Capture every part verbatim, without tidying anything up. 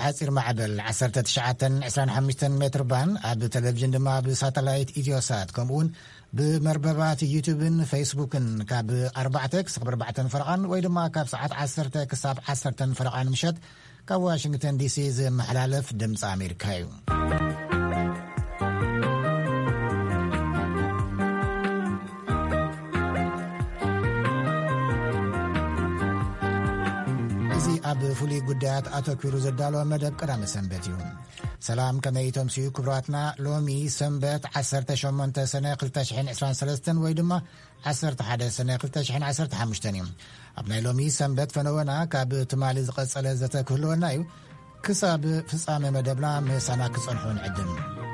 بحصير معبل عشرة تسعة عشرين خمسة متر بان اب تلفزيون دما بساتلايت ايديوسات كمون بمرببات يوتيوب فيسبوك كاب أربعة اكس أربعة فرقان ويدما كاب ساعات عشرة كساب عشرة فرقان مشت كواشنطن دي سي زي محلالف دمص امريكايو اب فولي قدات اتوكيرو زدالو مدب قدام سنبتيون سلام كما يتمسيو كبراتنا لومي سنبت عشرة شمونت سنة قلتاشحين عسران سلستن ويدما عشرة حدا سنة قلتاشحين عشرة حمشتنيم ابناي لومي سنبت فنونا كاب تمالي زقصة زتا كلونايو كساب فصامي مدبنا مسانا كصنحون عدن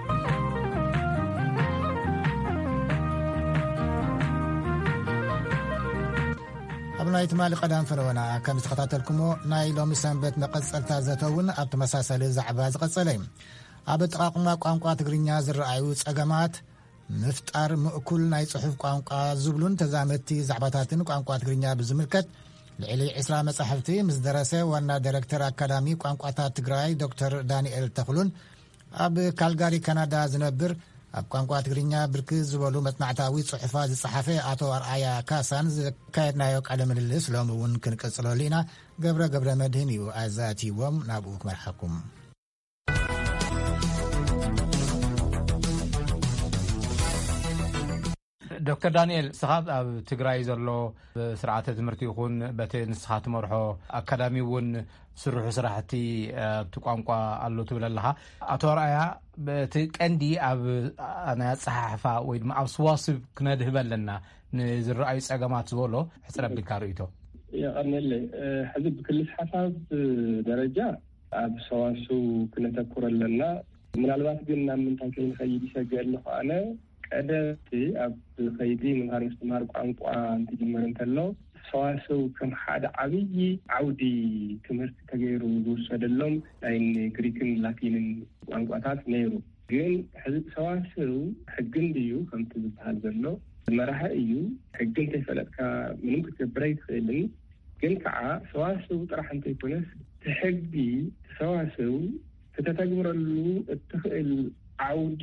ابناي تمالي قدام فنونا كم تخطاتلكمو ناي لومي سنبت مقصلتا زتون اب تمساسل زعبا زقصليم اب تقاقما قانقا تግርኛ ዝረአዩ ጸገማት مفتار مأكل ناي صحف قانقا زبلون تزامتي زعباتاتن قانقا تግርኛ بزملكت لعلي عسرا مصحفتي مزدرسه وانا دايركتور اكاديمي قانقاታት ትግራይ دكتور دانيال تخلون اب كالغاري كندا زنبر اب قانقا تግርኛ برك زبلو مصنعتاوي صحفات الصحفي اتو ارعيا كاسان كايدنايو قال مللس لومون كنقصلو لينا غبره غبره مدهنيو ازاتي وم نابوك مرحكم دكتور دانيال سخات اب تግራይ ዘሎ ስርዓተ ትምህርቲ ይኹን በተ ንስኻት መርሖ አካዳሚ ውን ስሩሑ ስራሕቲ ብቋንቋ አሎ ትብለለኻ አቶ ራያ በተ ቀንዲ ኣብ ኣና ጽሓፋ ወይ ድማ ኣብ ስዋስብ ክነድህበለና ንዝረአዩ ጸገማት ዝበሎ ሕጽረብካ ርእይቶ يقرنل حزب كل حساب درجة أب سواسو كنا تذكر لنا من الوقت قلنا من تنكين خيدي سجل له أنا كدرتي أب خيدي من هذا استمر قام قام تجمعن تلو سواسو كم حدا عبيي عودي كمرت تغيرو وسدلهم لأن غريكن لاتين قامقاتات نيرو ግን حزب سواسو حقن ديو كم تزبحال زلو المرحة إيو حقن تفلتك منهم كتبريت خيلن ግን ከዓ ሰዋሰው ጥራሕ እንተ ይኮነስ ተሕጊ ሰዋሰው ተተግብረሉ እትኽእል ዓውዲ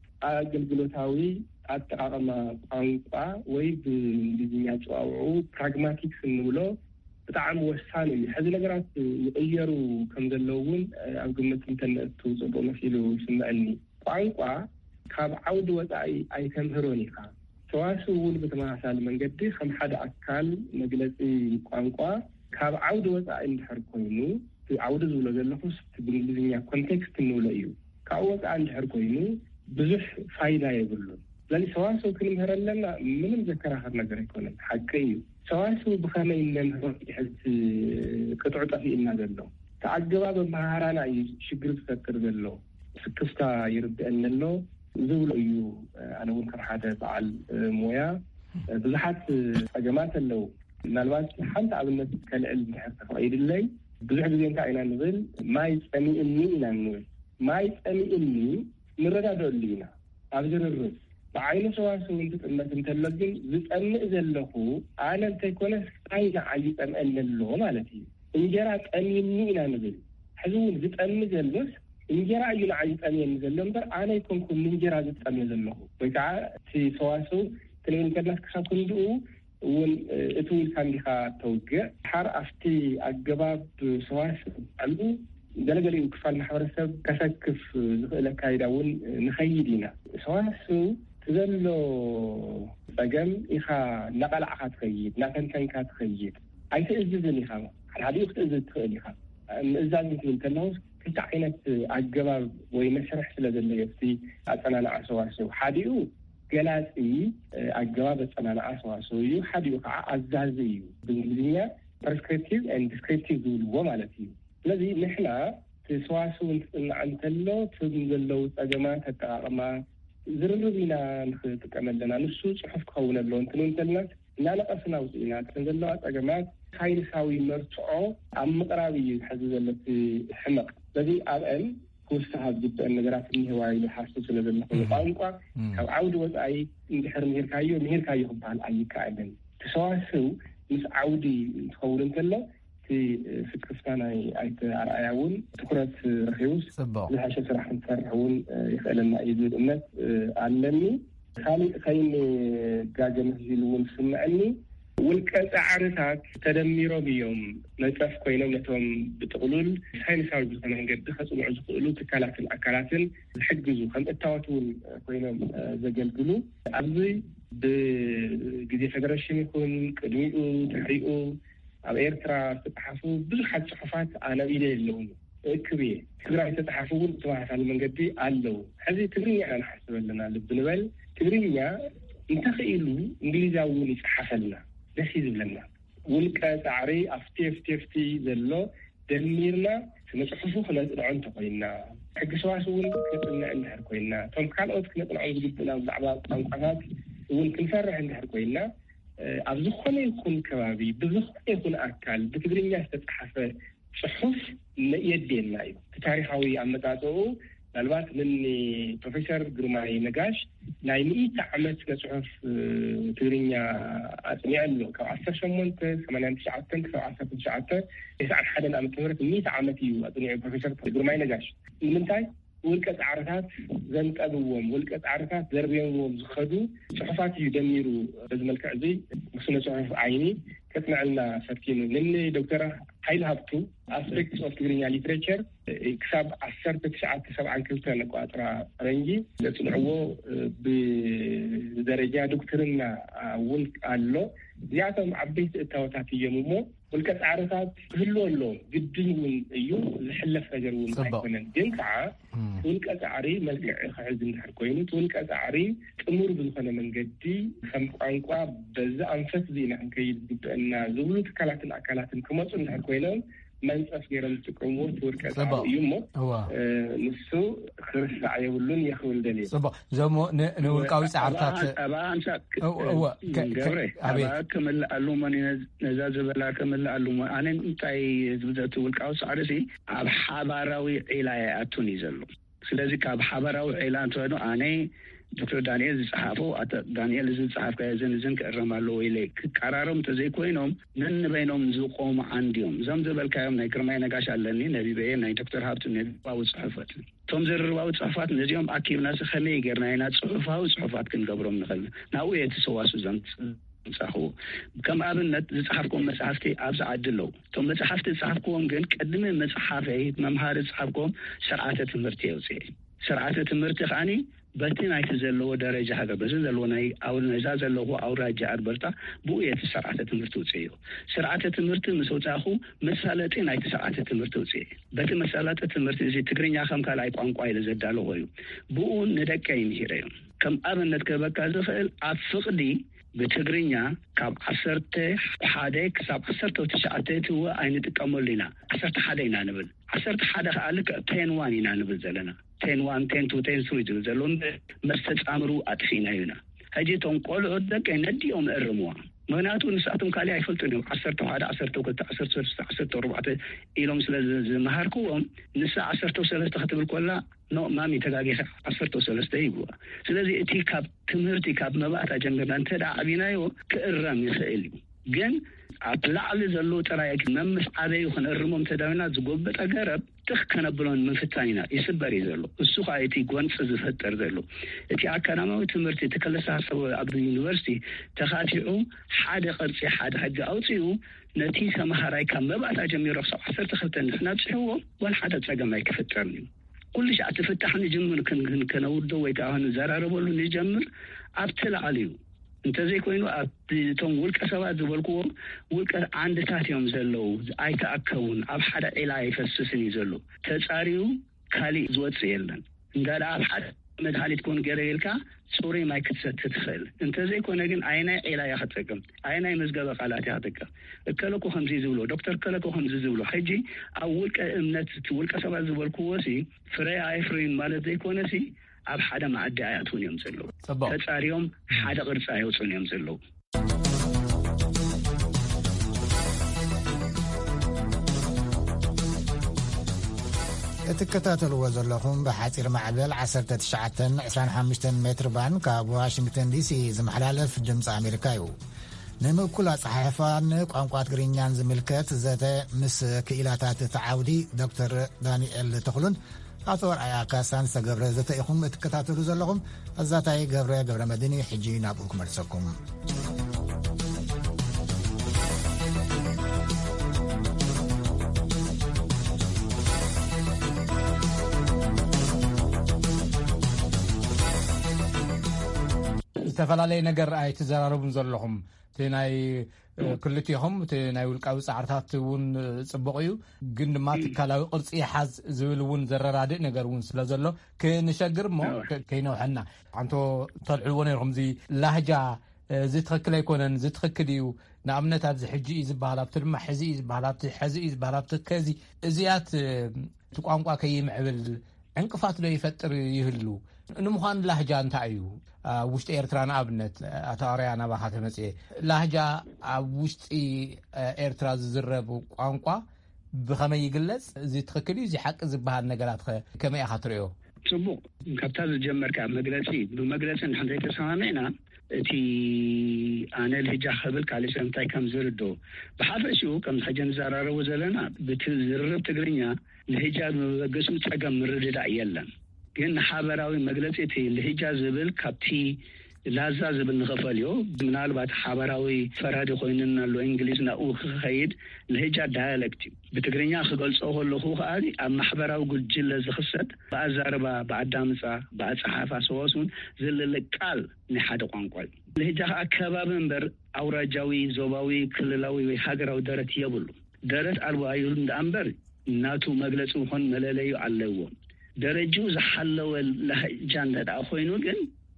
አገልግሎታዊ አጠቃቀማ ቋንቋ ወይ በእንግሊዝኛ ቋንቋ ፕራግማቲክስ እንብሎ በጣም ወሳኝ ነው። ሕዚ ነገራት ይቀየሩ ከም ዘለውን ኣብ ግምት እንተነእቱ ጽቡቅ መሲሉ ስምዐኒ ቋንቋ ካብ ዓውዲ ወጻኢ ኣይተምህሮን ኢኻ ሰዋሰውን በተመሳሳለ መንገድ ከም ሓደ አካል መግለጺ ቋንቋ ካብ ዓውዲ ወጻኢ እንድሕር ኮይኑ ዓውዲ ዝብሎ ዘለኹስ ብእንግሊዝኛ ኮንቴክስት እንብሎ እዩ ካብ ወጻኢ እንድሕር ኮይኑ ብዙሕ ፋይዳ የብሉን ስለዚህ ሰዋሰው ክንምህረለና ምንም ዘከራኸር ነገር አይኮነን ሓቂ እዩ ሰዋሰው ብኸመይ ነምህሮ ይሕዝ ቅጥዑ ጠፊእና ዘሎ ተኣገባብ መሃራና እዩ ሽግር ዝፈጥር ዘሎ ስክፍታ ይርድአነሎ ዝብሎ እዩ ኣነ እውን ከም ሓደ በዓል ሞያ ብዙሓት ጸገማት ኣለው ምናልባት ሓንቲ ኣብነት ከልዕል እንድሕር ተኽኢልለይ ብዙሕ ግዜ እንታይ ኢና ንብል ማይ ፀሚእኒ ኢና ንብል ማይ ፀሚእኒ ንረዳድአሉ ኢና ኣብ ዝርርብ ብዓይነ ሰዋሰው እንትጥመት እንተሎ ግን ዝፀምእ ዘለኹ ኣነ እንተይኮነስ ታይ ንዓይ ይፀምአኒ ኣሎ ማለት እዩ እንጀራ ፀሚእኒ ኢና ንብል ሕዚ እውን ዝፀምእ ዘሎስ እንጀራ እዩ ንዓይ ፀሚእኒ ዘሎ እምበር ኣነ ይኮንኩም እንጀራ ዝፀምእ ዘለኹ ወይ ከዓ እቲ ሰዋሰው ክንብል ከለና ክሳብ ክንድኡ እውን እቲ ኢልካ እንዲኻ ተውግዕ ሓር ኣፍቲ ኣገባብ ሰዋሰው ኣሉ ገለገሊኡ ክፋል ማሕበረሰብ ከሰክፍ ዝኽእል ኣካይዳ እውን ንኸይድ ኢና ሰዋሰው ዘሎ ፀገም ኢኻ እናቐላዕኻ ትኸይድ እናተንተንካ ትኸይድ ኣይትእዝዝን ኢኻ ሓድሓዲኡ ክትእዝዝ ትኽእል ኢኻ ምእዛዝ እንትብል ከለኹ ክልተ ዓይነት ኣገባብ ወይ መስርሕ ስለ ዘሎ የፍቲ ኣፀናንዓ ሰዋሰው ሓዲኡ ገላፂ ኣገባብ ኣፀናንዓ ሰዋሰው እዩ ሓዲኡ ከዓ ኣዛዚ እዩ ብእንግሊዝኛ ፕሬስክሪፕቲቭ ኤንድ ዲስክሪፕቲቭ ዝብልዎ ማለት እዩ ስለዚ ንሕና ሰዋሰው እንትፅናዕ እንተሎ ትም ዘለው ፀገማት ኣጠቃቅማ ዝርርብ ኢና ንክጥቀመለና ንሱ ፅሑፍ ክኸውን ኣሎ እንትንብል እንተለና እናነቐስና ውፅኢና እተን ዘለዋ ፀገማት ሳይንሳዊ መርትዖ ኣብ ምቕራብ እዩ ዝሕዚ ዘለቲ ሕመቕ ስለዚ ኣብአን ክውስኻብ ዝግበአን ነገራት እኒህዋ ኢሉ ሓስብ ስለ ዘለኹ ቋንቋ ካብ ዓውዲ ወፃኢ እንድሕር ምሂርካዮ ምሂርካዮ ክበሃል ኣይከኣልን ሰዋሰው ምስ ዓውዲ እንትኸውን እንተሎ في ፍትክፍታናይ ኣይተ ኣርኣያውን ትኩረት ረኺቡስ ዝሓሸ ስራሕ ክንሰርሕውን ይኽእለና እዩ ዝብል እምነት ኣለኒ ካሊእ ከይን ጋገም ዝልውን ስምዐኒ ውልቀ ፃዕርታት ተደሚሮም እዮም መፅረፍ ኮይኖም ነቶም ብጥቕሉል ሳይንሳዊ ዝኾነ መንገዲ ከፅንዑ ዝኽእሉ ትካላትን ኣካላትን ዝሕግዙ ከም እታወትን ኮይኖም ዘገልግሉ ኣብዚ ብግዜ ፌደሬሽን ይኹን ቅድሚኡ ድሕሪኡ ኣብ ኤርትራ ዝተፅሓፉ ብዙሓት ፅሑፋት ኣነቢለ የለውን እክብ እየ ትግራይ ዝተፅሓፉ እውን ብተመሳሳሊ መንገዲ ኣለው ሕዚ ትግርኛ ኢና ንሓስብ ኣለና ልቢ ንበል ትግርኛ እንተኽኢሉ እንግሊዛዊ እውን ይፅሓፈልና ደስ ይዝብለና ውልቀ ፃዕሪ ኣፍቲ ኣፍቲ ኣፍቲ ዘሎ ደሚርና ስነ-ፅሑፉ ክነፅንዖ እንተኮይንና ሕጊ ሰዋስው እውን ክነፅንዕ እንድሕር ኮይንና እቶም ካልኦት ክነፅንዖም ዝግብእና ብዛዕባ ቋንቋታት እውን ክንሰርሕ እንድሕር ኮይንና ኣብ ዝኾነ ይኹን ከባቢ ብዝኾነ ይኹን ኣካል ብትግርኛ ዝተፅሓፈ ፅሑፍ የድየና እዩ ታሪኻዊ ኣመጣጥኡ ምናልባት ምን ፕሮፌሰር ግርማይ ነጋሽ ናይ ሚእቲ ዓመት ስነ-ፅሑፍ ትግርኛ ኣፅኒዑ ኣሎ ካብ ዓሰርተ ሸሞንተ ሰማንያ ትሽዓተ ክሳብ ዓሰርተ ትሽዓተ ተስዓን ሓደን ዓመተ ምህረት ሚእቲ ዓመት እዩ ኣፅኒዑ ፕሮፌሰር ግርማይ ነጋሽ ንምንታይ ውልቀ ፃዕርታት ዘንጠብዎም ውልቀ ፃዕርታት ዘርብዮምዎም ዝኸዱ ፅሑፋት እዩ ደሚሩ በዚ መልክዕ እዚ ስነ ፅሑፍ ዓይኒ ከፅንዕልና ፈቲኑ ምን ዶክተር ሃይለ ሃብቱ አስፔክትስ ኦፍ ትግርኛ ሊትሬቸር ክሳብ ዓሰርተ ትሽዓተ ሰብዓን ክልተ ነቋጥራ ረንጂ ዘፅንዕዎ ብደረጃ ዶክተርና እውን ኣሎ እዚኣቶም ዓበይቲ እታወታት እዮም እሞ ውልቀ ፃዕርታት ክህሉ ኣለዎም ግድን እውን እዩ ዝሕለፍ ነገር እውን ኣይኮነን ግን ከዓ ውልቀ ፃዕሪ መልክዕ ክሕዝ እንድሕር ኮይኑ ውልቀ ፃዕሪ ጥሙር ብዝኾነ መንገዲ ከም ቋንቋ በዛ ኣንፈት ዜና ክንከይድ ዝግበአና ዝብሉ ትካላትን ኣካላትን ክመፁ እንድሕር ኮይኖም መንፀፍ ገይሮም ዝጥቀምዎ ውልቀ ፃዕሪ እዩ እሞ ንሱ ክርስዕ የብሉን የኽብል ደልየ ፅቡቅ እዞም ንውልቃዊ ፃዕርታት ኣባ ኣንሳ ገብረ ኣባ ክምላኣሉ መን ነዛ ዝበላ ክምላኣሉ ኣነ እንታይ ዝብዘቱ ውልቃዊ ፃዕሪ ሲ ኣብ ሓባራዊ ዒላ ኣቱን እዩ ዘሎ ስለዚ ካብ ሓባራዊ ዒላ እንትኾኑ ኣነ ዶክተር ዳንኤል ዝፅሓፎ ዳንኤል ዝፅሓፍ ከዘንዝን ክእረማሉ ወይለ ክቀራሮም ተዘይኮይኖም ነንበይኖም ዝቆሙ ዓንዲዮም እዞም ዝበልካዮም ናይ ግርማይ ነጋሽ ኣለኒ ነቢበየ ናይ ዶክተር ሃብቱ ነቢባዊ ፅሑፋት እቶም ዝርርባዊ ፅሑፋት ነዚኦም ኣኪብና ከመይ ጌርና ኢና ፅሑፋዊ ፅሑፋት ክንገብሮም ንኽእል ናብኡ እየ ተሰዋሱ እዞም ንፃኽዎ ከም ኣብነት ዝፅሓፍኩም መፅሓፍቲ ኣብዚ ዓዲ ኣለው እቶም መፅሓፍቲ ዝፅሓፍክዎም ግን ቅድሚ መፅሓፈይ መምሃሪ ዝፅሓፍክዎም ስርዓተ ትምህርቲ የውፅአ ስርዓተ ትምህርቲ ከዓኒ በቲ ናይቲ ዘለዎ ደረጃ ሃገር በዚ ዘለዎ ናይ ኣውነዛ ዘለዎ ኣውራጃ ኣርበርታ ብኡ የቲ ስርዓተ ትምህርቲ ውፅእ ስርዓተ ትምህርቲ ምስ ወፃኹ መሳለጢ ናይቲ ስርዓተ ትምህርቲ ውፅእ በቲ መሳለጢ ትምህርቲ እዚ ትግርኛ ከም ካልኣይ ቋንቋ ኢሉ ዘዳለዎ እዩ ብኡ ንደቀ ይምሂረ እዩ ከም ኣብነት ከበካ ዝኽእል ኣብ ፍቕዲ ብትግርኛ ካብ ዓሰርተ ሓደ ክሳብ ዓሰርተ ትሽዓተ ትወ ኣይንጥቀመሉ ኢና ዓሰርተ ሓደ ኢና ንብል ዓሰርተ ሓደ ከዓ ልክዕ ቴን ዋን ኢና ንብል ዘለና ቴን ዋን ቴን ቱ ቴን ስሪ ዝብል ዘሎ መስተፃምሩ ኣጥፊና ኢና ሕጂ እቶም ቆልዑት ደቀ ነዲኦም እርምዋ ምክንያቱ ንስኣቶም ካሊእ ኣይፈልጡን እዮም ዓሰርተ ሓደ ዓሰርተ ክልተ ዓሰርተ ሰለስተ ዓሰርተ ኣርባዕተ ኢሎም ስለ ዝመሃርክዎም ንሳ ዓሰርተ ሰለስተ ክትብል ኮላ ኖ ማሚ ተጋጊኻ ዓሰርተ ሰለስተ ይብዋ ስለዚ እቲ ካብ ትምህርቲ ካብ መባእታ ጀሚርና እንተዳ ዓቢናዮ ክእረም ይኽእል እዩ ግን ኣብ ላዕሊ ዘሎ ጥራይ መምስ ዓበዩ ክንእርሞም ተዳዊና ዝጎበጠ ገረብ ትኽ ከነብሎን ምንፍታን ኢና ይስበር እዩ ዘሎ እሱ ከዓ እቲ ጎንፂ ዝፈጠር ዘሎ እቲ ኣካዳሚያዊ ትምህርቲ እቲ ክለሳ ሰብ ኣብ ዩኒቨርሲቲ ተኻቲዑ ሓደ ቅርፂ ሓደ ሕጊ ኣውፅኡ ነቲ ተምሃራይ ካብ መባእታ ጀሚሮ ክሳብ ዓሰርተ ክልተ ንሕና ፅሕዎ ወላ ሓደ ፀገም ኣይክፍጠርን እዩ ኩሉ ሻዕ ትፍታሕ ንጅምር ከነውዶ ወይ ከዓ ንዘራረበሉ ንጀምር ኣብቲ ላዕሊ እዩ እንተዘይኮይኑ ኣብቶም ውልቀ ሰባት ዝበልክዎም ውልቀ ዓንድታት እዮም ዘለው ኣይተኣከቡን ኣብ ሓደ ዒላ ኣይፈስስን እዩ ዘሎ ተፃሪዩ ካሊእ ዝወፅእ የለን እንዳዳ ኣብ ሓደ መድሃኒት ኮን ገይረልካ ፅሩይ ማይ ክትሰቲ ትኽእል እንተዘይኮነ ግን ኣይናይ ዒላ እያ ክትጥቀም ኣይናይ መዝገበ ቃላት እያ ክትጥቀም እከለኩ ከምዚ ዝብሎ ዶክተር ከለኩ ከምዚ ዝብሎ ሕጂ ኣብ ውልቀ እምነት ውልቀ ሰባት ዝበልክዎሲ ፍረ ኣይፍሩይን ማለት ዘይኮነሲ ኣብ ሓደ ማዕዲ ኣያቱን እዮም ዘለው ተፃሪዮም ሓደ ቅርፂ ኣየውፅን እዮም ዘለው እትከታተልዎ ዘለኹም ብሓፂር ማዕበል ዓሰርተ ትሽዓተ ዒስራን ሓሙሽተ ሜትር ባንድ ካብ ዋሽንግተን ዲሲ ዝመሓላለፍ ድምፂ ኣሜሪካ እዩ ንምኩል አጽሐፋን ቋንቋ ትግርኛን ዝምልከት ዘተ ምስ ክኢላታት ተዓውዲ ዶክተር ዳንኤል ተኽሉን አቶ ወርአያ ካሳን ሰገብረ ዘተ ኢኹም እትከታተሉ ዘለኹም አዛታይ ገብረ ገብረ መድኒ ሕጂ ናብኡ ክመልሰኩም ዝተፈላለዩ ነገር ኣይትዘራረቡን ዘለኹም ናይ ክልቲኹም ናይ ውልቃዊ ጻዕርታት እውን ጽቡቕ እዩ ግን ድማ ትካላዊ ቅርጺ ሓዝ ዝብል እውን ዘረራድእ ነገር እውን ስለ ዘሎ ክንሸግር ሞ ከይነውሐና አንቶ ተልዕልዎ ነይርኩም ዚ ላህጃ ዝትኽክል ኣይኮነን ዝትኽክል እዩ ንኣብነት ኣብዚ ሕጂ እዩ ዝበሃል ኣብቲ ድማ ሕዚ እዩ ዝበሃል ኣብቲ ሕዚ እዩ ዝበሃል ኣብቲ ከዚ እዚያት እቲ ቋንቋ ከይምዕብል ዕንቅፋት ዶ ይፈጥር ይህሉ ንምዃኑ ላህጃ እንታይ እዩ ኣብ ውሽጢ ኤርትራ ንኣብነት ኣቶ ኣርአያ ናባኻ ተመጽእ ላህጃ ኣብ ውሽጢ ኤርትራ ዝዝረቡ ቋንቋ ብኸመይ ይግለጽ እዚ ትኽክል እዩ እዚ ሓቂ ዝበሃል ነገራት ከመይ ኢኻ ትሪኦ ጽቡቕ ካብታ ዝጀመርካ መግለጺ ብመግለጺ ንሕንተይ ተሰማሚዕና እቲ ኣነ ልህጃ ክብል ካልእ ሰብ እንታይ ከም ዝርዶ ብሓፈሽኡ ከም ሕጂ ንዘራረቡ ዘለና በቲ ዝርርብ ትግርኛ ልህጃ ብመበገሱ ፀገም ምርድዳእ የለን ግን ሓበራዊ መግለጺ እቲ ልህጃ ዝብል ካብቲ ላዛ ዝብል ንኸፈልዮ ምናልባት ሓበራዊ ፈራዲ ኮይንና ኣሎ እንግሊዝ ናኡ ክኸይድ ልህጃ ዳያሌክት ብትግርኛ ክገልጾ ከለኹ ከኣዚ ኣብ ማሕበራዊ ጉጅለ ዝኽሰት ብኣዛረባ ብኣዳምፃ ብኣፀሓፋ ሰዋስውን ዝልል ቃል ናይ ሓደ ቋንቋ ልህጃ ከዓ ከባቢ እምበር ኣውራጃዊ ዞባዊ ክልላዊ ወይ ሃገራዊ ደረት የብሉ ደረት ኣልቦ እዩ እምበር እናቱ መግለጺ ሆን መለለዩ ኣለዎ ደረጃው ዝሓለወ ላህጃ እንደዳ ኮይኑ ግን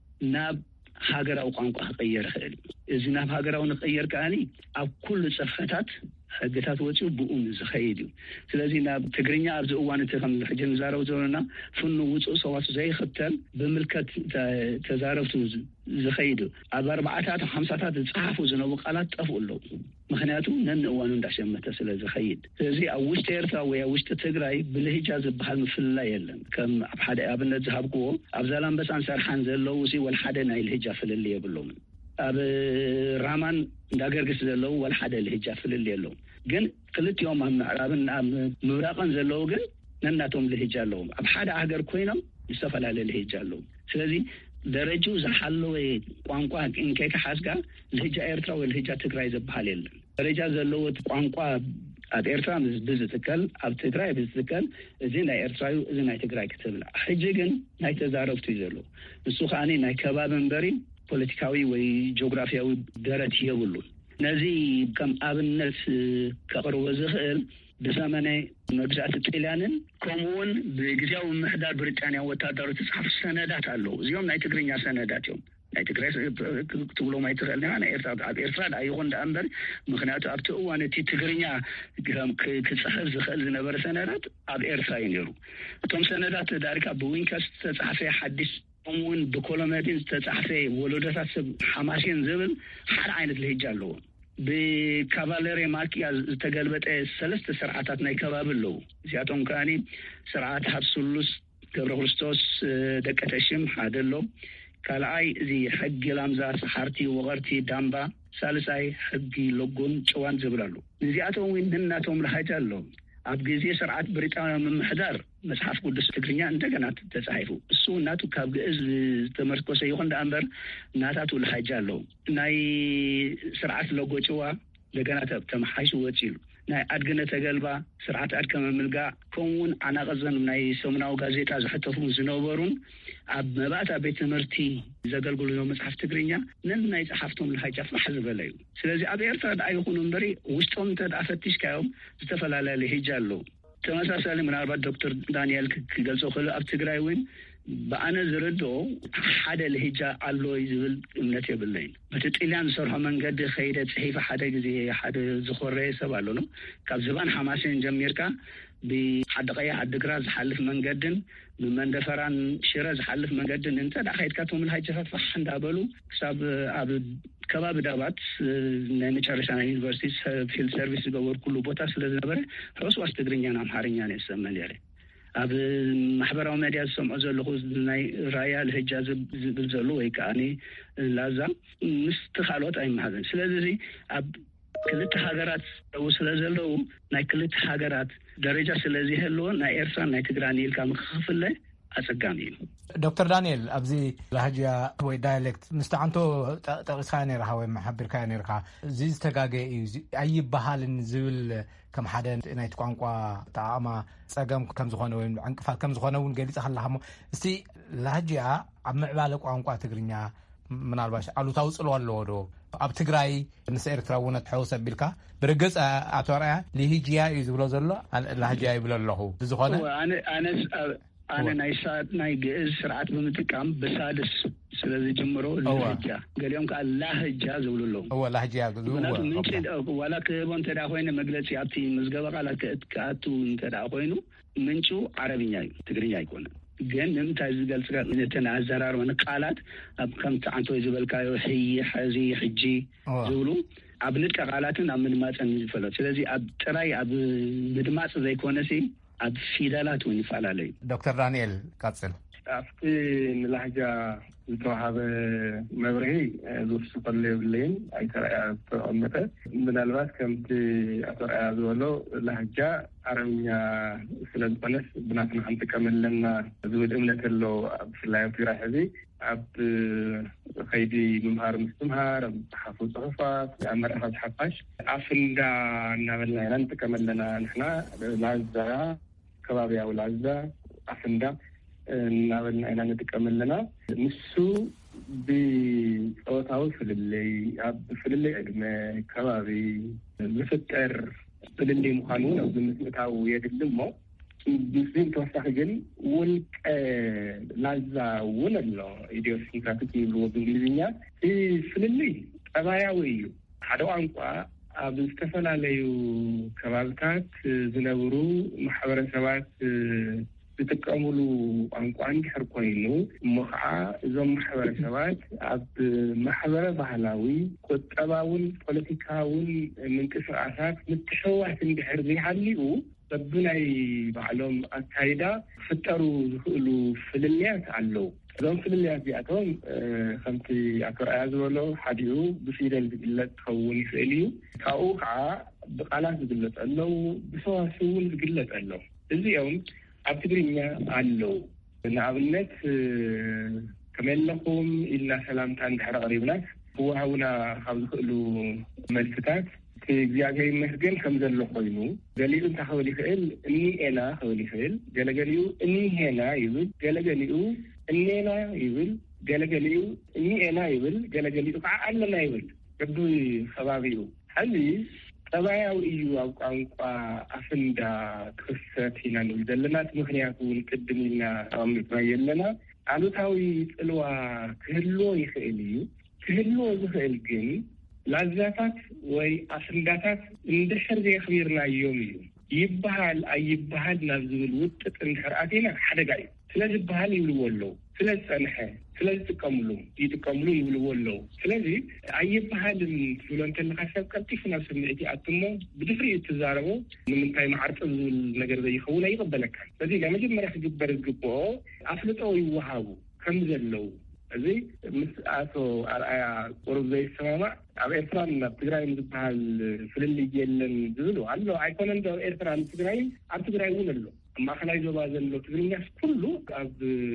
ናብ ሃገራዊ ቋንቋ ክቀየር ይኽእል እዚ ናብ ሃገራዊ ንቀየር ከኣኒ ኣብ ኩሉ ጽፈታት ሕግታት ወጪው ብኡን ዝኸይድ እዩ ስለዚ ናብ ትግርኛ ኣብ ዝእዋን እቲ ከም ሕጂ ንዛረቡ ዘለና ፍኑ ውፁእ ሰዋት ዘይኽተል ብምልከት ተዛረብቱ ዝኸይድ ኣብ ኣርባዓታት ሓምሳታት ዝፅሓፉ ዝነበሩ ቃላት ጠፍኡ ኣለዉ ምክንያቱ ነን እዋኑ እንዳሸመተ ስለ ዝኸይድ ስለዚ ኣብ ውሽጢ ኤርትራ ወይ ኣብ ውሽጢ ትግራይ ብልህጃ ዝበሃል ምፍልላይ የለን ከም ኣብ ሓደ ኣብነት ዝሃብክዎ ኣብ ዛላምበሳን ሰርሓን ዘለዉ ሲ ወል ሓደ ናይ ልህጃ ፍልል የብሎም ኣብ ራማን እንዳገርግስ ዘለዉ ወል ሓደ ልህጃ ፍልል የለው ግን ክልቲኦም ኣብ ምዕራብን ኣብ ምብራቕን ዘለዉ ግን ነናቶም ልህጃ ኣለዎም ኣብ ሓደ ሃገር ኮይኖም ዝተፈላለዩ ልህጃ ኣለዎም ስለዚ ደረጃው ዝሓለወ ቋንቋ እንከይ ከሓስጋ ልህጃ ኤርትራ ወይ ልህጃ ትግራይ ዝበሃል የለን ደረጃ ዘለዎ ቋንቋ ኣብ ኤርትራ ብዝትከል ኣብ ትግራይ ብዝትከል እዚ ናይ ኤርትራዊ እዚ ናይ ትግራይ ክትብል ሕጂ ግን ናይ ተዛረብቱ እዩ ዘሎ ንሱ ከኣኒ ናይ ከባቢ እምበሪ ፖለቲካዊ ወይ ጂኦግራፊያዊ ደረት የብሉ ነዚ ከም ኣብነት ከቕርቦ ዝኽእል ብዘመነ መግዛእቲ ጣልያንን ከምኡውን ብግዚያዊ ምሕዳር ብሪጣንያ ወታደሮች ዝጻፉ ሰነዳት ኣለዉ እዚኦም ናይ ትግርኛ ሰነዳት እዮም ናይ ትግራይ ክትብሎም ኣይትኽእልና ናይ ኤርትራ ኣብ ኤርትራ ኣይኹን ዳእምበር ምክንያቱ ኣብቲ እዋን እቲ ትግርኛ ክጽሕፍ ዝኽእል ዝነበረ ሰነዳት ኣብ ኤርትራ እዩ ነይሩ እቶም ሰነዳት ዳርጋ ብዊንከስ ዝተጻሕፈ ሓዲስ ከምኡውን ብኮሎሜድን ዝተጻሕፈ ወለዶታት ሰብ ሓማሴን ዝብል ሓደ ዓይነት ልህጃ ኣለዎ ብካቫለሪ ማርኪያ ዝተገልበጠ ሰለስተ ስርዓታት ናይ ከባቢ ኣለዉ እዚኣቶም ከኣኒ ስርዓት ሃብሱሉስ ገብረ ክርስቶስ ደቀተሽም ሓደ ኣሎ ካልኣይ እዚ ሕጊ ላምዛ ሰሓርቲ ወቐርቲ ዳምባ ሳልሳይ ሕጊ ሎጎን ጨዋን ዝብላሉ እዚኣቶም ወይ ንናቶም ልሃጃ ኣለዉ ኣብ ጊዜ ስርዓት ብሪጣንያ ምምሕዳር መጽሐፍ ቅዱስ ትግርኛ እንደገና ተጻሒፉ እሱ እናቱ ካብ ግዕዝ ተመርኮሰ ይኹን ዳእምበር ናታቱ ልሃጃ ኣለዉ ናይ ስርዓት ሎጎ ጨዋ እንደገና ተመሓይሹ ወጪሉ ናይ ኣድግነ ተገልባ ስርዓት ኣድከመ ምልጋዕ ከምኡውን ኣናቐዘን ናይ ሰሙናዊ ጋዜጣ ዝሕተፉ ዝነበሩን ኣብ መባእታ ቤት ትምህርቲ ዘገልግሉ መጽሐፍ ትግርኛ ነን ናይ ጸሓፍቶም ልሃጃ ፍራሕ ዝበለ እዩ ስለዚ ኣብ ኤርትራ ኣይኹኑ እምበሪ ውሽጦም ተዳፈቲሽካዮም ዝተፈላለዩ ልህጃ ኣለዉ ተመሳሳሊ ምናልባት ዶክተር ዳንኤል ክገልጾ ክእሉ ኣብ ትግራይ እውን ብኣነ ዝርድኦ ሓደ ልህጃ ኣሎ ዝብል እምነት የብለይን በቲ ጣልያን ዝሰርሖ መንገዲ ከይደ ጽሒፈ ሓደ ጊዜ ሓደ ዝኮረየ ሰብ ኣሎ ነው ካብ ዝባን ሓማሴን ጀሚርካ ብሓደ ቀያ ዓድግራ ዝሓልፍ መንገድን ብመንደፈራን ሽረ ዝሓልፍ መንገድን እንተ ዳኸይድካቶም ልሃጃታት ፍሕ እንዳበሉ ክሳብ ኣብ ከባቢ ዳባት ናይ መጨረሻ ዩኒቨርሲቲ ፊልድ ሰርቪስ ዝገበር ኩሉ ቦታ ስለ ዝነበረ ሕውስዋስ ትግርኛን ኣምሓርኛን የሰመል የረ ኣብ ማሕበራዊ ሚድያ ዝሰምዖ ዘለኹ ናይ ራያ ልህጃ ዝብል ዘሎ ወይ ከዓኒ ላዛ ምስቲ ካልኦት ኣይመሓዘን ስለዚ ኣብ ክልተ ሃገራት ስለ ዘለዉ ናይ ክልተ ሃገራት ደረጃ ስለዚ ህልዎ ናይ ኤርትራ ናይ ትግራይ ኢልካ ምክፍለ ኣጸጋሚ እዩ ዶክተር ዳንኤል ኣብዚ ላህጃ ወይ ዳያሌክት ምስተዓንቶ ጠቅስካ ነርካ ወይ ማሕበርካ ነርካ እዚ ዝተጋገ እዩ ኣይበሃልን ዝብል ከም ሓደ ናይ ቋንቋ ተኣማ ጸገም ከም ዝኾነ ወይ ዕንቅፋት ከም ዝኾነ እውን ገሊጽ ከለኻ ሞ እስቲ ላህጃ ኣብ ምዕባለ ቋንቋ ትግርኛ ምናልባሽ ኣሉታዊ ጽልዋ ኣለዎ ዶ ኣብ ትግራይ ምስ ኤርትራ እውን ተሐውሰ ቢልካ ብርግጽ ኣቶ ኣርኣያ ልህጅያ እዩ ዝብሎ ዘሎ ላህጃ ይብሎ ኣለኹ ዝኾነ ኣነ ኣነ ኣነ ናይ ሳድ ናይ ግዕዝ ስርዓት ብምጥቃም በሳድስ ስለዚ ጀምሮ ልህጃ ገሊኦም ከዓ ላህጃ ዝብሉ ኣለዉ እወ ላህጃ ዝብሉ ምንጭ ዋላ ክህቦ እንተዳ ኮይነ መግለፂ ኣብቲ ምዝገባ ቃላት ክኣቱ እንተዳ ኮይኑ ምንጩ ዓረብኛ እዩ ትግርኛ ኣይኮነ ግን ንምንታይ ዝገልጽ ነተን ኣዘራርቦ ቃላት ኣብ ከምቲ ዓንቶ ዝበልካዮ ሕይ ሕዚ ሕጂ ዝብሉ ኣብ ንጥቃ ቃላትን ኣብ ምድማፅን ዝፈለጥ ስለዚ ኣብ ጥራይ ኣብ ምድማፅ ዘይኮነሲ ኣብ ፊደላት እውን ይፈላለዩ ዶክተር ዳንኤል ቀጽል ኣብቲ ንላህጃ ዝተዋሃበ መብርሂ ዝውስኸሉ የብለይን ኣይተረኣያ ዝተቐመጠ ምናልባት ከምቲ ኣቶ ረኣያ ዝበሎ ላህጃ ዓረብኛ ስለ ዝኾነስ ብናትና ክንጥቀመለና ዝብል እምነት ኣሎ ብፍላይ ኣብ ትግራይ ሕዚ ኣብ ከይዲ ምምሃር ምስትምሃር ኣብ ፅሓፉ ፅሑፋት ኣብ መራኸቢ ሓፋሽ ኣፍንዳ እናበልና ኢና ንጥቀመለና ንሕና ላዛ ከባቢያዊ ላዛ ኣፍንዳ እናበልና ኢና ንጥቀመለና ንሱ ብፆታዊ ፍልለይ ኣብ ፍልለይ ዕድመ ከባቢ ዝፍጠር ፍልለይ ምዃኑ እውን ኣብ ዝምስእታዊ የድሊ እሞ ምስም ተወሳኺ ግን ውልቀ ላዛ እውን ኣሎ ኢዲዮሲንክራቲክ ይብልዎ ብእንግሊዝኛ ፍልለይ ጠባያዊ እዩ ሓደ ቋንቋ ኣብ ዝተፈላለዩ ከባቢታት ዝነብሩ ማሕበረሰባት ዝጥቀሙሉ ቋንቋ እንድሕር ኮይኑ እሞ ከዓ እዞም ማሕበረሰባት ኣብ ማሕበረ ባህላዊ ቁጠባውን ፖለቲካውን ምንቅስቃሳት ምትሕውዋስ እንድሕር ዘይሃልዩ በብናይ ባዕሎም ኣካይዳ ክፍጠሩ ዝኽእሉ ፍልልያት ኣለዉ እዞም ፍልልያት እዚኣቶም ከምቲ ኣቶ ረኣያ ዝበሎ ሓዲኡ ብፊደል ዝግለጽ ክኸውን ይኽእል እዩ ካብኡ ከዓ ብቃላት ዝግለጽ ኣለዉ ብሰዋስው እውን ዝግለጽ ኣለዉ እዚኦም ኣብ ትግርኛ ኣለዉ ንኣብነት ከመለኹም ኢልና ሰላምታ እንድሕር ቀሪብናስ ክወሃቡና ካብ ዝኽእሉ መልስታት እግዚአብሔር ይመስገን ከም ዘሎ ኮይኑ ገሊኡ እንታይ ክብል ይኽእል እኒኤና ክብል ይኽእል ገለገሊኡ እኒሄና ይብል ገለገሊኡ እኔና ይብል ገለገሊኡ እኒኤና ይብል ገለገሊኡ ከዓ ኣለና ይብል በቢ ከባቢኡ ሕዚ ጠባያዊ እዩ ኣብ ቋንቋ ኣፍንዳ ክፍሰት ኢና ንብል ዘለና ምክንያቱ እውን ቅድም ኢልና ኣቐሚጥና የለና ኣሉታዊ ፅልዋ ክህልዎ ይኽእል እዩ ክህልዎ ዝኽእል ግን ላዛታት ወይ ኣፍንዳታት እንድሕር ዘየኽቢርናዮም እዩ ይበሃል ኣይበሃል ናብ ዝብል ውጥጥ እንድሕር ኣቲና ሓደጋ እዩ ስለዝበሃል ይብልዎ ኣለዉ ስለዝፀንሐ ስለዝጥቀምሉ ይጥቀምሉ ይብልዎ ኣለዉ ስለዚ ኣይበሃልን ትብሎ እንተለካ ሰብ ቀልጢፉ ናብ ስምዒት ይኣትሞ ብድፍሪኡ ትዛረቦ ንምንታይ ማዕርጢ ዝብል ነገር ዘይኸውን ኣይቕበለካን ስለዚ ናይ መጀመርያ ክግበር ዝግብኦ ኣፍልጦ ይወሃቡ ከም ዘለዉ እዚ ምስ ኣቶ ኣርኣያ ቁሩብ ዘይሰማማዕ ኣብ ኤርትራን ኣብ ትግራይን ዝበሃል ፍልልይ የለን ዝብሉ ኣሎ ኣይኮነን ኣብ ኤርትራን ትግራይን ኣብ ትግራይ እውን ኣሎ ማእኸላይ ዞባ ዘሎ ትግርኛስ ኩሉ ኣብ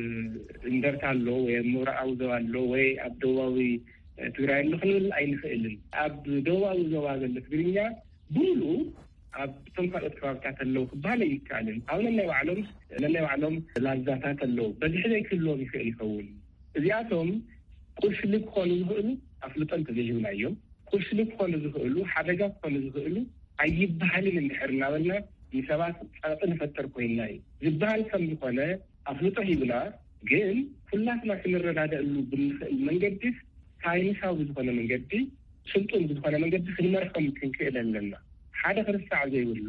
እንደርታ ኣሎ ወይ ምብራቃዊ ዞባ ኣሎ ወይ ኣብ ደቡባዊ ትግራይ ኣሎ ክንብል ኣይንኽእልን ኣብ ደቡባዊ ዞባ ዘሎ ትግርኛ ብሙሉ ኣብ እቶም ካልኦት ከባቢታት ኣለዉ ክበሃል ኣይከኣልን ኣብ ነናይ ባዕሎም ነናይ ባዕሎም ላዛታት ኣለዉ በዝሒ ዘይክህልዎም ይኽእል ይኸውን እዚኣቶም ቁልፍሊ ክኾኑ ዝኽእሉ ኣፍልጦ እንተዘይህብናዮም ቁልፍሊ ክኾኑ ዝኽእሉ ሓደጋ ክኾኑ ዝኽእሉ ኣይበሃልን እንድሕር እናበልና ንሰባት ፀቕጢ ንፈጠር ኮይንና እዩ ዝበሃል ከም ዝኾነ ኣፍልጦ ሂብና ግን ኩላትና ክንረዳደአሉ ብንኽእል መንገዲ ሳይንሳዊ ብዝኾነ መንገዲ ስልጡን ብዝኾነ መንገዲ ክንመርሖም ክንክእል ኣለና ሓደ ክርስሳዕ ዘይብሉ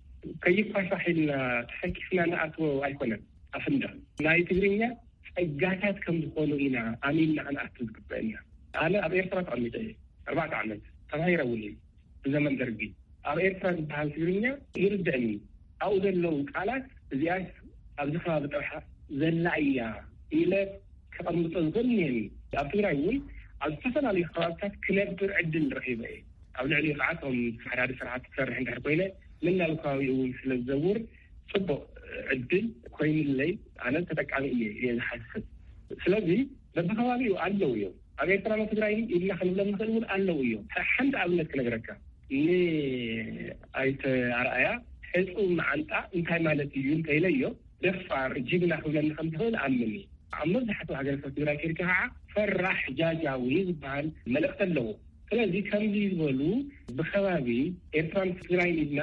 ከይኳሳሕ ኢልና ተሰኪፍና ንኣትዎ ኣይኮነን ኣፍንዳ ናይ ትግርኛ ጸጋታት ከም ዝኾኑ ኢና ኣሚንና ክንኣቱ ዝግበአና ኣነ ኣብ ኤርትራ ተቐሚጠ እየ ኣርባዕተ ዓመት ተባሂረ እውን እዩ ብዘመን ደርጊ ኣብ ኤርትራ ዝበሃል ትግርኛ ይርድአኒ ኣብኡ ዘለዉ ቃላት እዚኣስ ኣብዚ ከባቢ ጥራሕ ዘላ እያ ኢለ ከቐምጦ ዝኽእልኒ ኣብ ትግራይ እውን ኣብ ዝተፈላለዩ ከባቢታት ክነብር ዕድል ረኺበ እየ ኣብ ልዕሊ ከዓ ከም ሓዳዲ ስራሕቲ ክሰርሕ እንድሕር ኮይነ ምናብ ከባቢኡ እውን ስለ ዝዘውር ፅቡቅ ዕድል ኮይኑለይ ኣነ ተጠቃሚ እየ እየ ዝሓስብ ስለዚ በብከባቢኡ ኣለው እዮም ኣብ ኤርትራን ትግራይን ኢልና ክንብሎም ንኽእል እውን ኣለው እዮም ሓንቲ ኣብነት ክነግረካ ንኣይተ ኣርኣያ ሕፁብ መዓንጣ እንታይ ማለት እዩ እንተኢለዮ ደፋር ጅግና ክብለኒ ከም ትኽእል ኣምኒ ኣብ መብዛሕትኡ ሃገረሰብ ትግራይ ከይድካ ከዓ ፈራሕ ጃጃዊ ዝበሃል መልእኽቲ ኣለዎ ስለዚ ከምዚ ዝበሉ ብከባቢ ኤርትራን ትግራይን ኢልና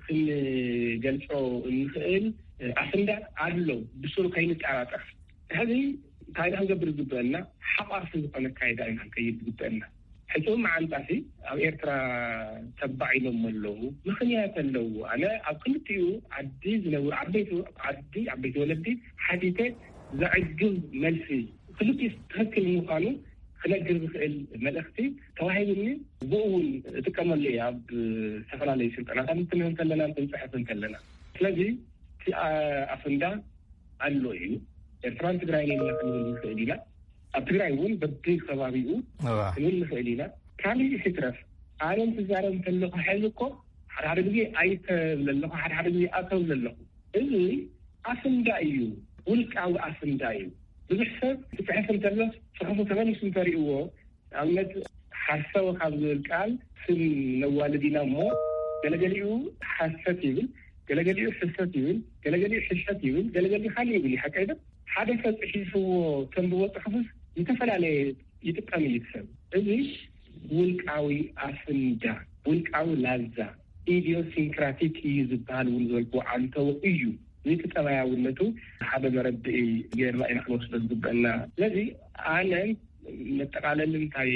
ክንገልፆ እንኽእል ኣፍንዳ ኣለው ብሱሩ ከይንጠራጠር ሕዚ ካይዳ ክንገብር ዝግበአና ሓቋርፊ ዝኾነ ካይዳ ኢና ክንከይድ ዝግበአና ሕፁብ መዓንጣሲ ኣብ ኤርትራ ተባዒሎም ኣለዉ ምክንያት ኣለዉ ኣነ ኣብ ክልቲኡ ዓዲ ዝነብሩ ዓበይቲ ዓዲ ዓበይቲ ወለዲ ሓቲተ ዘዕግብ መልሲ ክልቲኡ ትክክል ምዃኑ ክነግር ዝኽእል መልእኽቲ ተዋሂብኒ ብእውን እጥቀመሉ እየ ኣብ ዝተፈላለዩ ስልጠናታት እንትንህን ከለና እንትንፅሕፍን ከለና ስለዚ እቲ ኣፍንዳ ኣሎ እዩ ኤርትራን ትግራይን ኢልና ክንብል ንኽእል ኢና ኣብ ትግራይ እውን በቢ ከባቢኡ ክንብል ንኽእል ኢና ካሊእ ሕትረፍ ኣነ እንትዛረብ እንተለኹ ሕዚ እኮ ሓደ ሓደ ግዜ ኣይተብል ኣለኹ ሓደ ሓደ ግዜ ኣተብል ኣለኹ እዚ ኣፍንዳ እዩ ውልቃዊ ኣፍንዳ እዩ ብዙሕ ሰብ ዝፅሕፍ እንተሎ ፅሑፉ ተመሊሱ እንተሪእዎ ኣብነት ሓሰወ ካብ ዝብል ቃል ስም ነዋልዲና እሞ ገለገሊኡ ሓሰት ይብል ገለገሊኡ ሕሰት ይብል ገለገሊኡ ሕሸት ይብል ገለገሊኡ ካሊእ ይብል ሓቀ አይደል ሓደ ሰብ ፅሒፍዎ ተንብቦ ፅሑፍስ ዝተፈላለየ ይጥቀም እዩ ሰብ እዚ ውልቃዊ ኣፍንዳ ውልቃዊ ላዛ ኢዲዮሲንክራቲክ እዩ ዝበሃል እውን ዘልክዎ ዓንተው እዩ እዚ ተጠባያውነቱ ሓደ መረድኢ ጌርና ኢና ክንወስዶ ዝግበአና ስለዚ ኣነ መጠቃለሊ እንታይ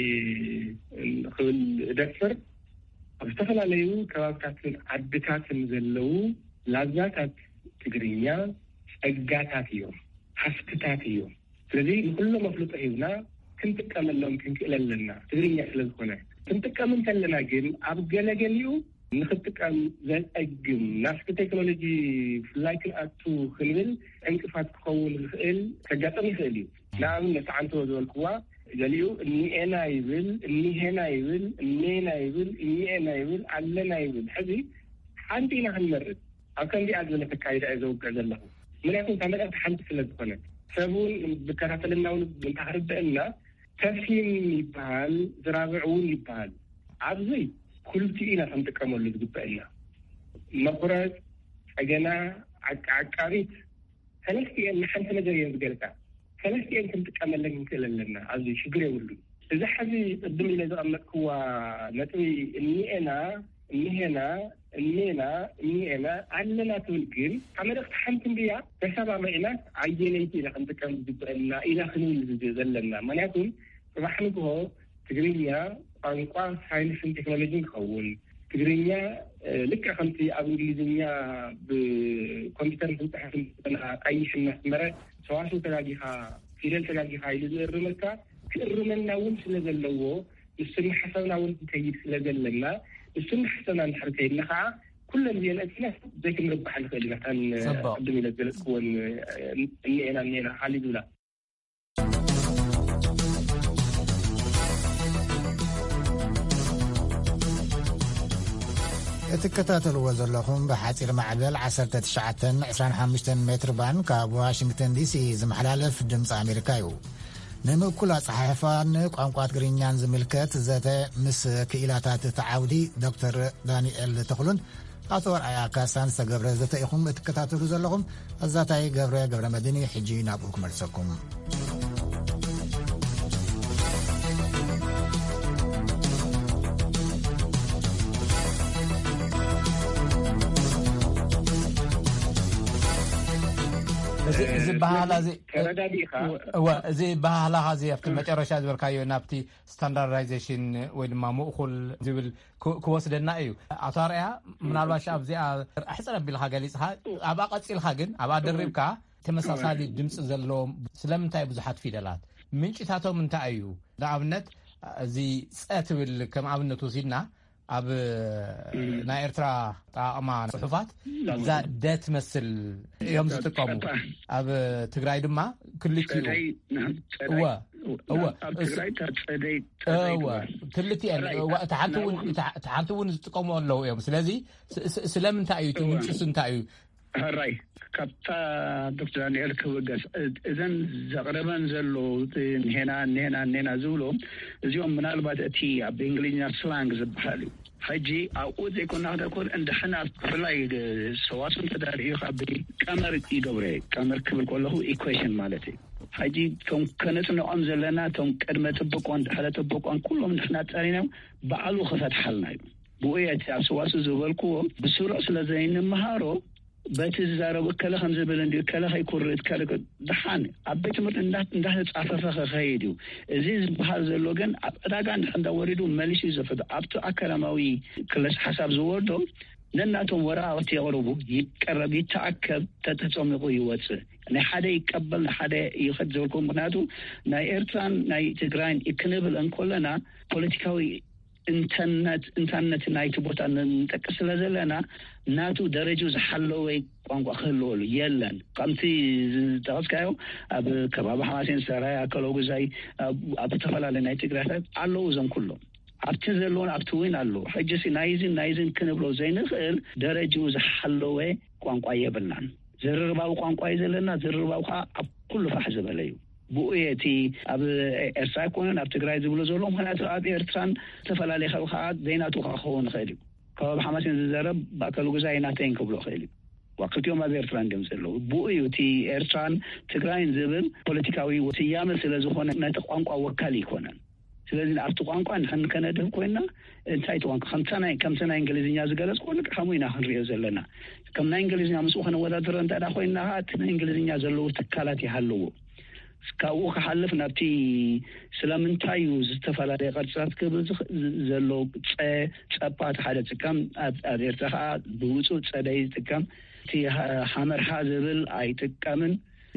ክብል እደፍር ኣብ ዝተፈላለዩ ከባብታትን ዓድታትን ዘለው ላዛታት ትግርኛ ጸጋታት እዮም ሃፍትታት እዮም ስለዚ ንኩሎም መፍለጦ ሂብና ክንጥቀመሎም ክንክእለለና ትግርኛ ስለ ዝኾነ ክንጥቀም እንተለና ግን ኣብ ገለገሊኡ ንክጥቀም ዘጸግም ናፍቲ ቴክኖሎጂ ፍላይ ክልኣቱ ክንብል እንቅፋት ክኸውን ዝኽእል ከጋጥም ይኽእል እዩ ንኣብነት ሓንቲ ዝበልክዋ ገሊኡ እኒኤና ይብል እኒሄና ይብል እኔና ይብል እኒኤና ይብል ኣለና ይብል ሕዚ ሓንቲ ኢና ክንመርጥ ኣብ ከምዚኣ ዝበለ ተካይዳ እየ ዘውቅዕ ዘለኹ ምክንያቱም እታ መልእኽቲ ሓንቲ ስለ ዝኾነ ሰብውን ብከታተልና እውን እንታክርድአና ተፊም ይበሃል ዝራብዕ እውን ይበሃል ኣብዚ ኩልቲኡ ኢና ክንጥቀመሉ ዝግበአና መቁረፅ ፀገና ዓቃቢት ሰለስቲአን ንሓንቲ ነገር እየን ዝገልፃ ሰለስቲአን ክንጥቀመለን ክንክእል ኣለና ኣብዚ ሽግር የብሉ እዚ ሓዚ ቅድም ኢለ ዘቐመጥክዋ ነጥቢ እኒኤና እኒሄና እኔና እኒኤና ኣለና ትብል ግን ካብ መልእኽቲ ሓንቲ እንድያ ተሰባቢዕና ዓየነይቲ ኢላ ክንጥቀም ዝግበአና ኢላ ክንብል ዘለና ምክንያቱም ፅባሕ ንግሆ ትግርኛ ቋንቋ ሳይንስን ቴክኖሎጂን ክኸውን ትግርኛ ልክዕ ከምቲ ኣብ እንግሊዝኛ ብኮምፒተር ክንፅሕፍ ቀይሕ እናስመረ ሰዋስው ተጋጊኻ ፊደል ተጋጊኻ ኢሉ ዝእርመካ ክእርመና እውን ስለ ዘለዎ እሱን ሓሰብና እውን ከይድ ስለ ዘለና እሱን ሓሰብና እንድሕር ከይድና ከዓ ኩለን እዚአን እቲና ዘይክንርባሕ ንኽእል ኢና ታን ቅድም ኢለ ዝገለፅክዎን እኒኤና እኒኤና ሓሊድ ብላ እትከታተልዎ ዘለኹም ብሓፂር ማዕበል ዓሰርተ ትሽዓተን ዕስራን ሓሙሽተን ሜትር ባንድ ካብ ዋሽንግተን ዲሲ ዝመሓላለፍ ድምፂ ኣሜሪካ እዩ ንምእኩል ኣፀሓሕፋን ቋንቋ ትግርኛን ዝምልከት ዘተ ምስ ክኢላታት ተዓውዲ ዶክተር ዳንኤል ተኽሉን ኣቶ ኣርኣያ ካሳን ዝተገብረ ዘተ ኢኹም እትከታተሉ ዘለኹም ኣዛታይ ገብረ ገብረ መድኒ ሕጂ ናብኡ ክመልሰኩም እዚ ባህላ እዚ ተረዳዲኻ እዚ ባህላ እዚ ኣብቲ መጨረሻ ዝበልካዮ ናብቲ ስታንዳርዳይዜሽን ወይ ድማ ምእኹል ዝብል ክወስደና እዩ ኣቶ ኣርኣያ ምናልባሽ ኣብዚኣ ኣሕፅር ኣቢልካ ገሊፅካ ኣብኣ ቀፂልካ ግን ኣብኣ ደሪብካ ተመሳሳሊ ድምፂ ዘለዎም ስለምንታይ ብዙሓት ፊደላት ምንጭታቶም እንታይ እዩ ንኣብነት እዚ ፀ ትብል ከም ኣብነት ወሲድና ኣብ ናይ ኤርትራ ጣዕማ ጽሑፋት እዛ ደ ትመስል እዮም ዝጥቀሙ ኣብ ትግራይ ድማ ክልቲኡ እወ እወ እወ ክልቲአን ተሓንቲ እውን ዝጥቀሙ ኣለዉ እዮም ስለዚ ስለምንታይ እዩ ምንጭሱ እንታይ እዩ هراي كابتا دكتور دانيال كوغاس اذن زقربان زلو هنا هنا هنا زولو اليوم منالبات اتي بالانجليزي سلانج زبحالي حجي اعود يكون هذا كل عند حنا فلاي سواسن تداري خبي كامير يغبري كامير كبل كله ايكويشن مالتي حجي كون كانت نو انزلنا تون قدمه تبقون حاله تبقون كلهم نحنا تارينا بعلو خفت حلنا بويات سواس زبلكو بسرعه سلازين مهارو بتزارو كلا خمسة بلندي كلا هاي كورت كلا دحان أبيت مرت نداه نداه تعرفه خيديو زيز بهذا اللوجن راجعن عند وردو ماليشي زفد أبتو أكرماوي كلاس حساب زوردو نناتهم وراء وتيغربو يقرب يتأكد تتسمى قويوات يعني حدا يقبل حدا يخد زوركم بناتو ناي إيرتران ناي تجراين يكنبل أن كلنا بوليتيكاوي انترنت انترنت نايت بوت ان تكسل زلنا ناتو درجه زحلوي قانقو خلول يلن قمتي تاسكايو اب كباب حماسين سراي اكلو زي اب تفلال نايت جرافات علو زن كله ابتزلون ابتوين علو حجسي نايزن نايزن كنبلو زين خل درجه زحلوي قانقو يبلان زررباو قانقو يزلنا زررباو كل فحزب عليه بوئتي اب ارساكون اب تግራይ ዝብሉ ዘሎ ምክንያቱ ኣብ ኤርትራን ተፈላለየ خلقات بيناتو خون خيلي كاب حماسين زرب باكلو غزاي ناتين كبلو خيلي وقتيوم ኣብ ኤርትራን ደም ዘሎ بوئتي ኤርትራን ትግራይን ዝብል ፖለቲካዊ ወስያመ ስለዝኾነ ነቲ ቋንቋ ወካሊ ይኮነን ስለዚህ ኣብቲ ቋንቋ ንሕን ከነድህ ኮይና እንታይ ቋንቋ ከምተናይ ከምተናይ እንግሊዝኛ ዝገለጽ ኮን ከሙይና ክንሪዮ ዘለና ከም ናይ እንግሊዝኛ መስኡ ከነወዳደር እንታዳ ኮይና ሃት ናይ እንግሊዝኛ ዘለዎ ትካላት ይሃለዎ ስካው ከሐልፍ ናብቲ ስለምንታይ ዝተፈላልየ ቅርጻት ክብል ዘሎ ጸጳት ሓደ ጽካም ኣብ ኤርትራ ብውጹእ ጸደይ ጽካም እቲ ሓመርሓ ዝብል ኣይጥቀምን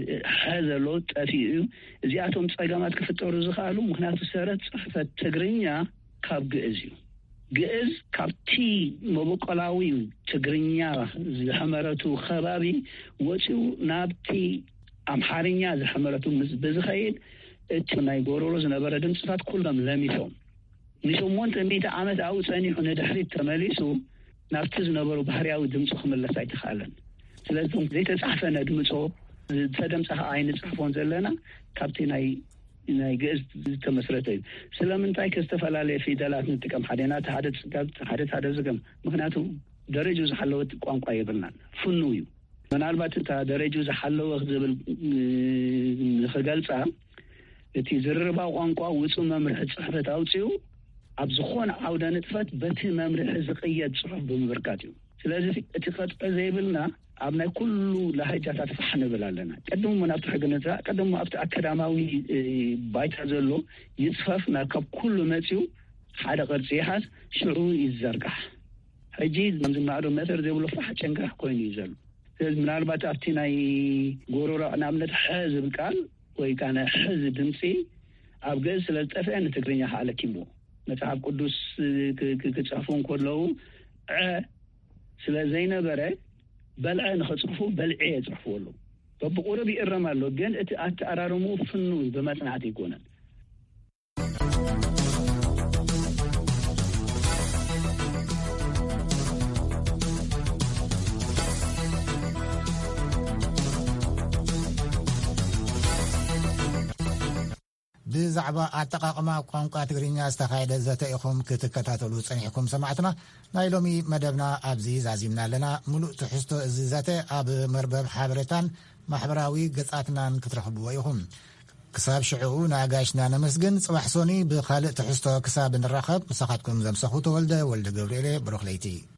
ሓዘሎ ጠፊኡ እዚኣቶም ጸጋማት ክፍጠሩ ዝኽኣሉ ምክንያቱ ሰረት ጽሕፈት ትግርኛ ካብ ግዕዝ እዩ ግዕዝ ካብቲ መበቆላዊ ትግርኛ ዝሐመረቱ ከባቢ ወጪው ናብቲ አምሐርኛ ዝሐመረቱ በዝኸይድ እቺ ናይ ጎሮሮ ዝነበረ ድምጽታት ኩሎም ለሚሶም ንሽሞንተ ሚተ ዓመት ኣው ጸኒሑ ንድሕሪት ተመሊሱ ናብቲ ዝነበሩ ባህርያዊ ድምጽ ክመለስ ኣይተኻለን ስለዚህ ዘይተጻሕፈ ድምጾ ተደምጽኻ አይን ጽሕፎን ዘለና ካብቲ ናይ ናይ ግዕዝ ተመስረተ ስለምንታይ ከስተፈላለየ ፊደላት ንጥቀም ሓደና ተሓደ ጽጋብ ተሓደ ተሓደ ዝገም ምክንያቱ ደረጃው ዝሐለወት ቋንቋ ይብልናል ፍኑ እዩ ምናልባት ታ ደረጃው ዝሐለው ዝብል ዝገልጻ እቲ ዝርባው ቋንቋ ውጹእ መምርሕ ጽሕፈት አውጪው ኣብ ዝኾነ ዓውደ ንጥፈት በቲ መምርሕ ዝቅየድ ጽሑፍ ብምብርካት እዩ ስለዚህ እቲ ኸጥፈ ዘይብልና ኣብ ናይ ኩሉ ለሃጃታት ፈሕነ ብላለና ቀድሞ ምናብቲ ሕግነታ ቀድሞ ኣብቲ አካዳማዊ ባይታ ዘሎ ይጽፈፍና ካብ ኩሉ መጺው ሓደ ቅርጺ ይሓዝ ሽዑ ይዘርጋሕ ሕጂ ምንዝማዕዶ መተር ዘይብሎ ፍራሕ ጨንጋሕ ኮይኑ ይዘሉ ስለዚህ ምናልባት ኣብቲ ናይ ጎሮሮ ናምነት ሕዝብ ቃል ወይ ካነ ሕዝ ድምጺ ኣብ ገዝ ስለጠፈ ንትግርኛ ሓለኪሞ መጽሐፍ ቅዱስ ክጽፉን ከለው ስለዘይነበረ በልዐ ንኽጽፉ በልዐ ይጽፉሉ በብቁረብ ይእረማሉ ግን እቲ አተራረሙ ፍኑ በመጽናት ይኮናል ብዛዕባ አጠቃቀማ ቋንቋ ትግርኛ ዝተኻየደ ዘተ ኢኹም ክትከታተሉ ጸኒሕኩም ሰማዕትና ናይ ሎሚ መደብና ኣብዚ ዛዚምና ኣለና ሙሉእ ትሕዝቶ እዚ ዘተ ኣብ መርበብ ሓበሬታን ማሕበራዊ ገጻትናን ክትረኽብዎ ኢኹም ክሳብ ሽዑ ናጋሽና ነመስግን ጽባሕ ሶኒ ብኻልእ ትሕዝቶ ክሳብ ንራኸብ ንሳኻትኩም ዘምሰኹ ተወልደ ወልደ ገብርኤል ብሩኽ ለይቲ